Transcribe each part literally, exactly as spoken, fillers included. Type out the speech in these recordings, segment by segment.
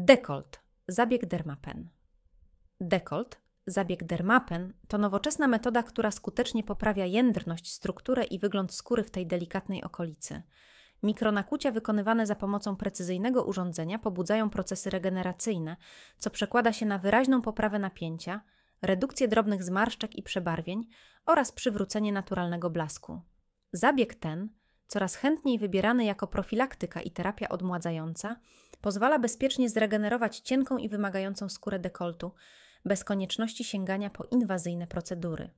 Dekolt. Zabieg Dermapen. Dekolt, zabieg Dermapen, to nowoczesna metoda, która skutecznie poprawia jędrność, strukturę i wygląd skóry w tej delikatnej okolicy. Mikronakłucia wykonywane za pomocą precyzyjnego urządzenia pobudzają procesy regeneracyjne, co przekłada się na wyraźną poprawę napięcia, redukcję drobnych zmarszczek i przebarwień oraz przywrócenie naturalnego blasku. Zabieg ten, coraz chętniej wybierany jako profilaktyka i terapia odmładzająca, pozwala bezpiecznie zregenerować cienką i wymagającą skórę dekoltu, bez konieczności sięgania po inwazyjne procedury.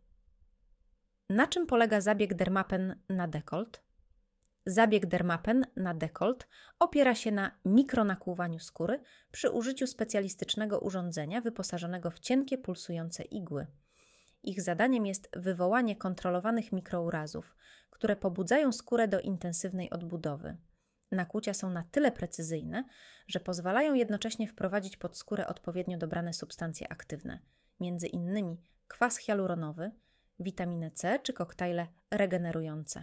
Na czym polega zabieg Dermapen na dekolt? Zabieg Dermapen na dekolt opiera się na mikronakłuwaniu skóry przy użyciu specjalistycznego urządzenia wyposażonego w cienkie, pulsujące igły. Ich zadaniem jest wywołanie kontrolowanych mikrourazów, które pobudzają skórę do intensywnej odbudowy. Nakłucia są na tyle precyzyjne, że pozwalają jednocześnie wprowadzić pod skórę odpowiednio dobrane substancje aktywne, między innymi kwas hialuronowy, witaminę C czy koktajle regenerujące.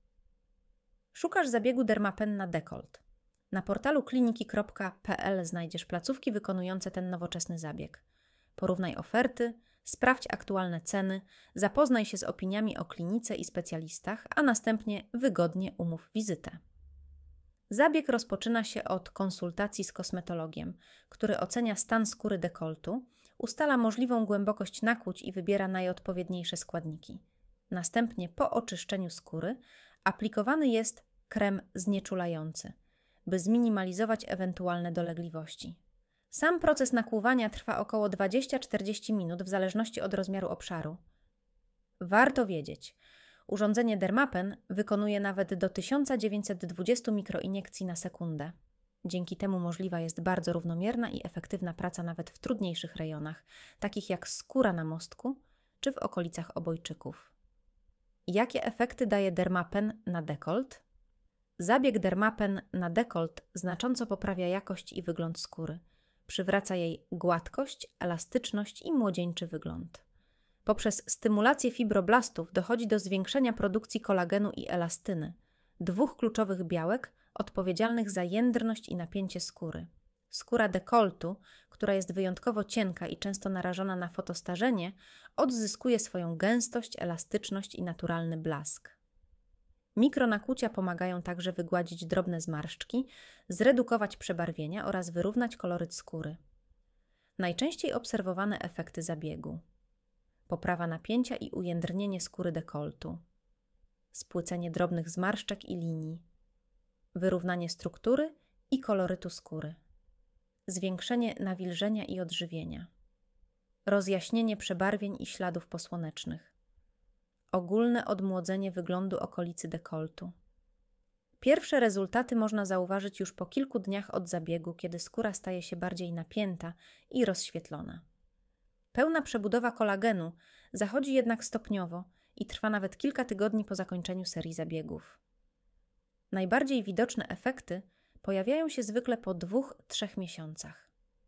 Szukasz zabiegu Dermapen na dekolt. Na portalu kliniki kropka p l znajdziesz placówki wykonujące ten nowoczesny zabieg. Porównaj oferty, sprawdź aktualne ceny, zapoznaj się z opiniami o klinice i specjalistach, a następnie wygodnie umów wizytę. Zabieg rozpoczyna się od konsultacji z kosmetologiem, który ocenia stan skóry dekoltu, ustala możliwą głębokość nakłuć i wybiera najodpowiedniejsze składniki. Następnie po oczyszczeniu skóry aplikowany jest krem znieczulający, by zminimalizować ewentualne dolegliwości. Sam proces nakłuwania trwa około dwadzieścia do czterdziestu minut w zależności od rozmiaru obszaru. Warto wiedzieć, urządzenie Dermapen wykonuje nawet do tysiąc dziewięćset dwadzieścia mikroiniekcji na sekundę. Dzięki temu możliwa jest bardzo równomierna i efektywna praca nawet w trudniejszych rejonach, takich jak skóra na mostku czy w okolicach obojczyków. Jakie efekty daje Dermapen na dekolt? Zabieg Dermapen na dekolt znacząco poprawia jakość i wygląd skóry. Przywraca jej gładkość, elastyczność i młodzieńczy wygląd. Poprzez stymulację fibroblastów dochodzi do zwiększenia produkcji kolagenu i elastyny, dwóch kluczowych białek odpowiedzialnych za jędrność i napięcie skóry. Skóra dekoltu, która jest wyjątkowo cienka i często narażona na fotostarzenie, odzyskuje swoją gęstość, elastyczność i naturalny blask. Mikronakłucia pomagają także wygładzić drobne zmarszczki, zredukować przebarwienia oraz wyrównać koloryt skóry. Najczęściej obserwowane efekty zabiegu: poprawa napięcia i ujędrnienie skóry dekoltu, spłycenie drobnych zmarszczek i linii, wyrównanie struktury i kolorytu skóry, zwiększenie nawilżenia i odżywienia, rozjaśnienie przebarwień i śladów posłonecznych, ogólne odmłodzenie wyglądu okolicy dekoltu. Pierwsze rezultaty można zauważyć już po kilku dniach od zabiegu, kiedy skóra staje się bardziej napięta i rozświetlona. Pełna przebudowa kolagenu zachodzi jednak stopniowo i trwa nawet kilka tygodni po zakończeniu serii zabiegów. Najbardziej widoczne efekty pojawiają się zwykle po dwóch do trzech miesiącach.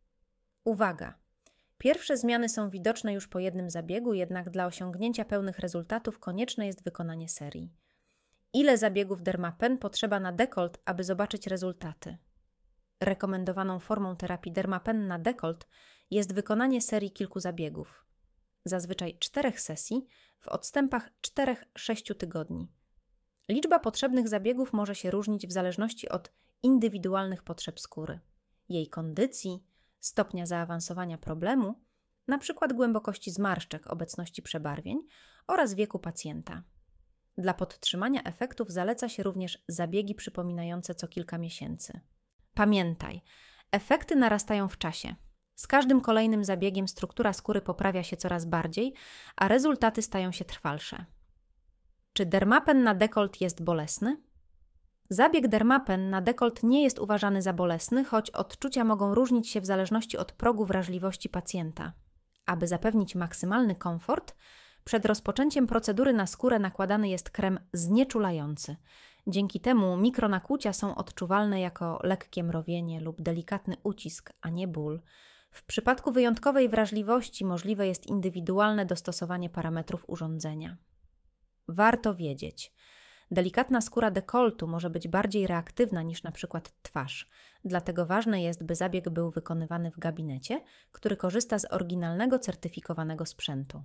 Uwaga! Pierwsze zmiany są widoczne już po jednym zabiegu, jednak dla osiągnięcia pełnych rezultatów konieczne jest wykonanie serii. Ile zabiegów Dermapen potrzeba na dekolt, aby zobaczyć rezultaty? Rekomendowaną formą terapii Dermapen na dekolt jest wykonanie serii kilku zabiegów, zazwyczaj czterech sesji w odstępach czterech do sześciu tygodni. Liczba potrzebnych zabiegów może się różnić w zależności od indywidualnych potrzeb skóry, jej kondycji, stopnia zaawansowania problemu, np. głębokości zmarszczek, obecności przebarwień oraz wieku pacjenta. Dla podtrzymania efektów zaleca się również zabiegi przypominające co kilka miesięcy. Pamiętaj, efekty narastają w czasie. Z każdym kolejnym zabiegiem struktura skóry poprawia się coraz bardziej, a rezultaty stają się trwalsze. Czy Dermapen na dekolt jest bolesny? Zabieg Dermapen na dekolt nie jest uważany za bolesny, choć odczucia mogą różnić się w zależności od progu wrażliwości pacjenta. Aby zapewnić maksymalny komfort, przed rozpoczęciem procedury na skórę nakładany jest krem znieczulający. Dzięki temu mikronakłucia są odczuwalne jako lekkie mrowienie lub delikatny ucisk, a nie ból. W przypadku wyjątkowej wrażliwości możliwe jest indywidualne dostosowanie parametrów urządzenia. Warto wiedzieć, Delikatna skóra dekoltu może być bardziej reaktywna niż na przykład twarz, dlatego ważne jest, by zabieg był wykonywany w gabinecie, który korzysta z oryginalnego certyfikowanego sprzętu.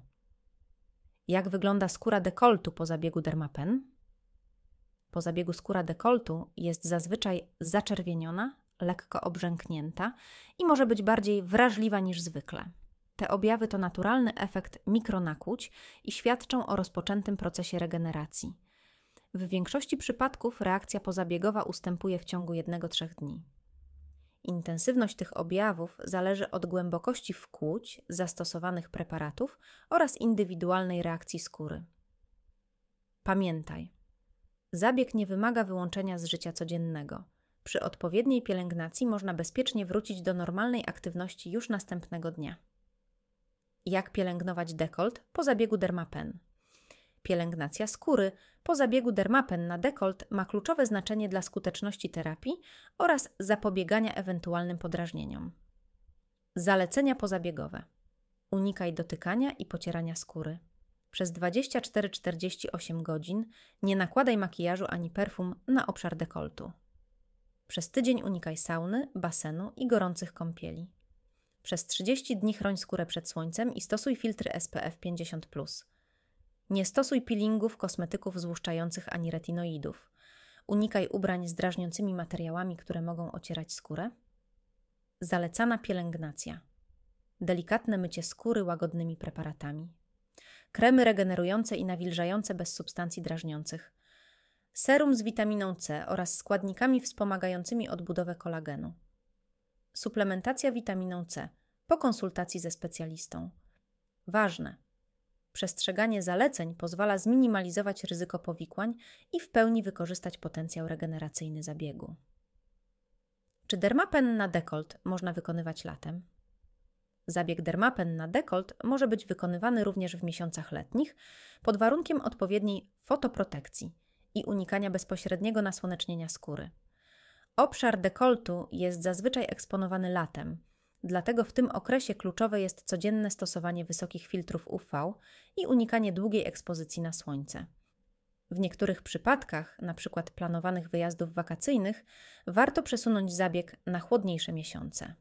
Jak wygląda skóra dekoltu po zabiegu Dermapen? Po zabiegu skóra dekoltu jest zazwyczaj zaczerwieniona, lekko obrzęknięta i może być bardziej wrażliwa niż zwykle. Te objawy to naturalny efekt mikronakłuć i świadczą o rozpoczętym procesie regeneracji. W większości przypadków reakcja pozabiegowa ustępuje w ciągu jednego do trzech dni. Intensywność tych objawów zależy od głębokości wkłuć, zastosowanych preparatów oraz indywidualnej reakcji skóry. Pamiętaj, zabieg nie wymaga wyłączenia z życia codziennego. Przy odpowiedniej pielęgnacji można bezpiecznie wrócić do normalnej aktywności już następnego dnia. Jak pielęgnować dekolt po zabiegu Dermapen? Pielęgnacja skóry po zabiegu Dermapen na dekolt ma kluczowe znaczenie dla skuteczności terapii oraz zapobiegania ewentualnym podrażnieniom. Zalecenia pozabiegowe. Unikaj dotykania i pocierania skóry. Przez dwadzieścia cztery do czterdziestu ośmiu godzin nie nakładaj makijażu ani perfum na obszar dekoltu. Przez tydzień unikaj sauny, basenu i gorących kąpieli. Przez trzydzieści dni chroń skórę przed słońcem i stosuj filtry S P F pięćdziesiąt plus. Nie stosuj peelingów, kosmetyków złuszczających ani retinoidów. Unikaj ubrań z drażniącymi materiałami, które mogą ocierać skórę. Zalecana pielęgnacja. Delikatne mycie skóry łagodnymi preparatami. Kremy regenerujące i nawilżające bez substancji drażniących. Serum z witaminą C oraz składnikami wspomagającymi odbudowę kolagenu. Suplementacja witaminą C po konsultacji ze specjalistą. Ważne. Przestrzeganie zaleceń pozwala zminimalizować ryzyko powikłań i w pełni wykorzystać potencjał regeneracyjny zabiegu. Czy Dermapen na dekolt można wykonywać latem? Zabieg Dermapen na dekolt może być wykonywany również w miesiącach letnich pod warunkiem odpowiedniej fotoprotekcji i unikania bezpośredniego nasłonecznienia skóry. Obszar dekoltu jest zazwyczaj eksponowany latem, dlatego w tym okresie kluczowe jest codzienne stosowanie wysokich filtrów U V i unikanie długiej ekspozycji na słońce. W niektórych przypadkach, np. planowanych wyjazdów wakacyjnych, warto przesunąć zabieg na chłodniejsze miesiące.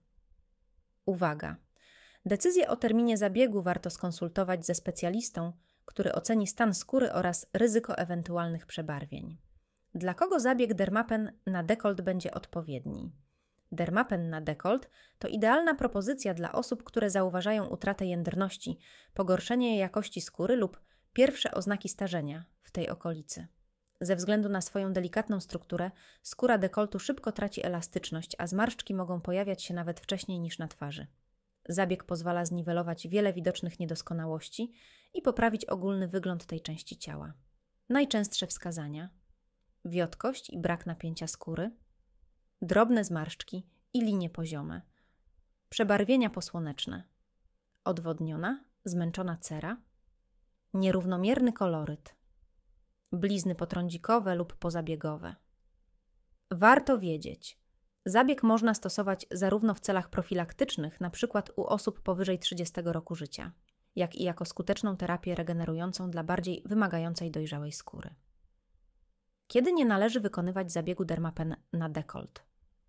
Uwaga! Decyzję o terminie zabiegu warto skonsultować ze specjalistą, który oceni stan skóry oraz ryzyko ewentualnych przebarwień. Dla kogo zabieg Dermapen na dekolt będzie odpowiedni? Dermapen na dekolt to idealna propozycja dla osób, które zauważają utratę jędrności, pogorszenie jakości skóry lub pierwsze oznaki starzenia w tej okolicy. Ze względu na swoją delikatną strukturę, skóra dekoltu szybko traci elastyczność, a zmarszczki mogą pojawiać się nawet wcześniej niż na twarzy. Zabieg pozwala zniwelować wiele widocznych niedoskonałości i poprawić ogólny wygląd tej części ciała. Najczęstsze wskazania: wiotkość i brak napięcia skóry, drobne zmarszczki i linie poziome, przebarwienia posłoneczne, odwodniona, zmęczona cera, nierównomierny koloryt, blizny potrądzikowe lub pozabiegowe. Warto wiedzieć, zabieg można stosować zarówno w celach profilaktycznych, np. u osób powyżej trzydziestego roku życia, jak i jako skuteczną terapię regenerującą dla bardziej wymagającej dojrzałej skóry. Kiedy nie należy wykonywać zabiegu Dermapen na dekolt?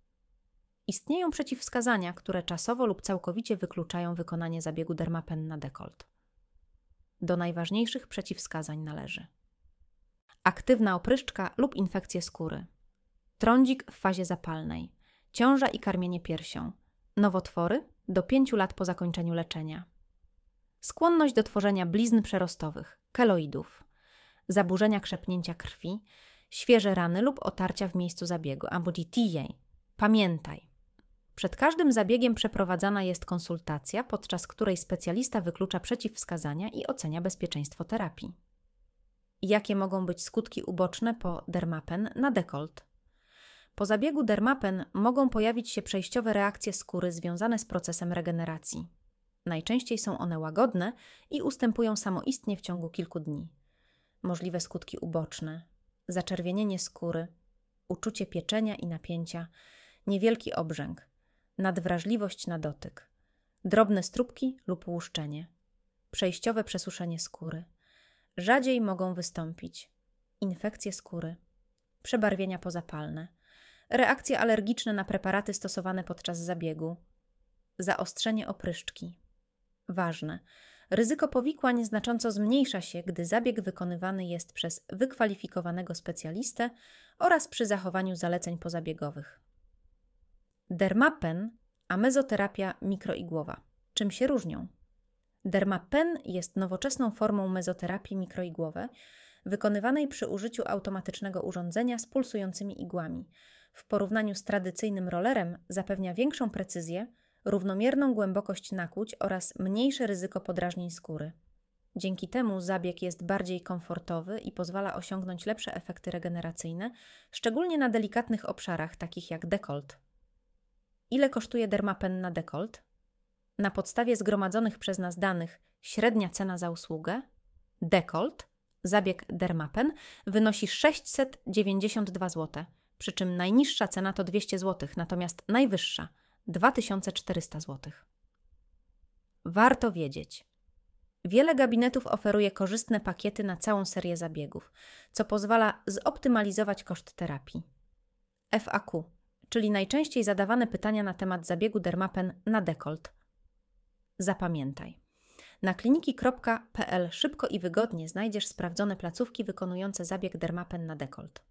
Istnieją przeciwwskazania, które czasowo lub całkowicie wykluczają wykonanie zabiegu Dermapen na dekolt. Do najważniejszych przeciwwskazań należy aktywna opryszczka lub infekcje skóry, trądzik w fazie zapalnej, ciąża i karmienie piersią, nowotwory do pięciu lat po zakończeniu leczenia, skłonność do tworzenia blizn przerostowych, keloidów, zaburzenia krzepnięcia krwi, świeże rany lub otarcia w miejscu zabiegu, ambuditiae. Pamiętaj, przed każdym zabiegiem przeprowadzana jest konsultacja, podczas której specjalista wyklucza przeciwwskazania i ocenia bezpieczeństwo terapii. Jakie mogą być skutki uboczne po Dermapen na dekolt? Po zabiegu Dermapen mogą pojawić się przejściowe reakcje skóry związane z procesem regeneracji. Najczęściej są one łagodne i ustępują samoistnie w ciągu kilku dni. Możliwe skutki uboczne: zaczerwienienie skóry, uczucie pieczenia i napięcia, niewielki obrzęk, nadwrażliwość na dotyk, drobne stróbki lub łuszczenie, przejściowe przesuszenie skóry. Rzadziej mogą wystąpić infekcje skóry, przebarwienia pozapalne, reakcje alergiczne na preparaty stosowane podczas zabiegu, zaostrzenie opryszczki. Ważne. Ryzyko powikłań znacząco zmniejsza się, gdy zabieg wykonywany jest przez wykwalifikowanego specjalistę oraz przy zachowaniu zaleceń pozabiegowych. Dermapen a mezoterapia mikroigłowa. Czym się różnią? Dermapen jest nowoczesną formą mezoterapii mikroigłowej, wykonywanej przy użyciu automatycznego urządzenia z pulsującymi igłami. W porównaniu z tradycyjnym rollerem zapewnia większą precyzję, równomierną głębokość nakłuć oraz mniejsze ryzyko podrażnień skóry. Dzięki temu zabieg jest bardziej komfortowy i pozwala osiągnąć lepsze efekty regeneracyjne, szczególnie na delikatnych obszarach, takich jak dekolt. Ile kosztuje Dermapen na dekolt? Na podstawie zgromadzonych przez nas danych średnia cena za usługę dekolt, zabieg Dermapen, wynosi sześćset dziewięćdziesiąt dwa złote, przy czym najniższa cena to dwieście złotych, natomiast najwyższa dwa tysiące czterysta złotych. Warto wiedzieć. Wiele gabinetów oferuje korzystne pakiety na całą serię zabiegów, co pozwala zoptymalizować koszt terapii. F A Q, czyli najczęściej zadawane pytania na temat zabiegu Dermapen na dekolt. Zapamiętaj. Na kliniki kropka p l szybko i wygodnie znajdziesz sprawdzone placówki wykonujące zabieg Dermapen na dekolt.